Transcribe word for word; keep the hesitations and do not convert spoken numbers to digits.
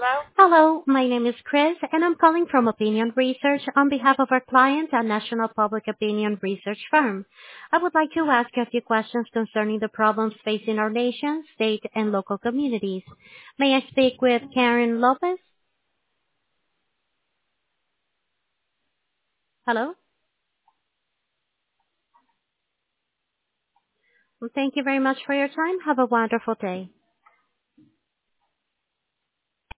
Hello, my name is Chris, and I'm calling from Opinion Research on behalf of our client, a national public opinion research firm. I would like to ask you a few questions concerning the problems facing our nation, state, and local communities. May I speak with Karen Lopez? Hello? Well, thank you very much for your time. Have a wonderful day.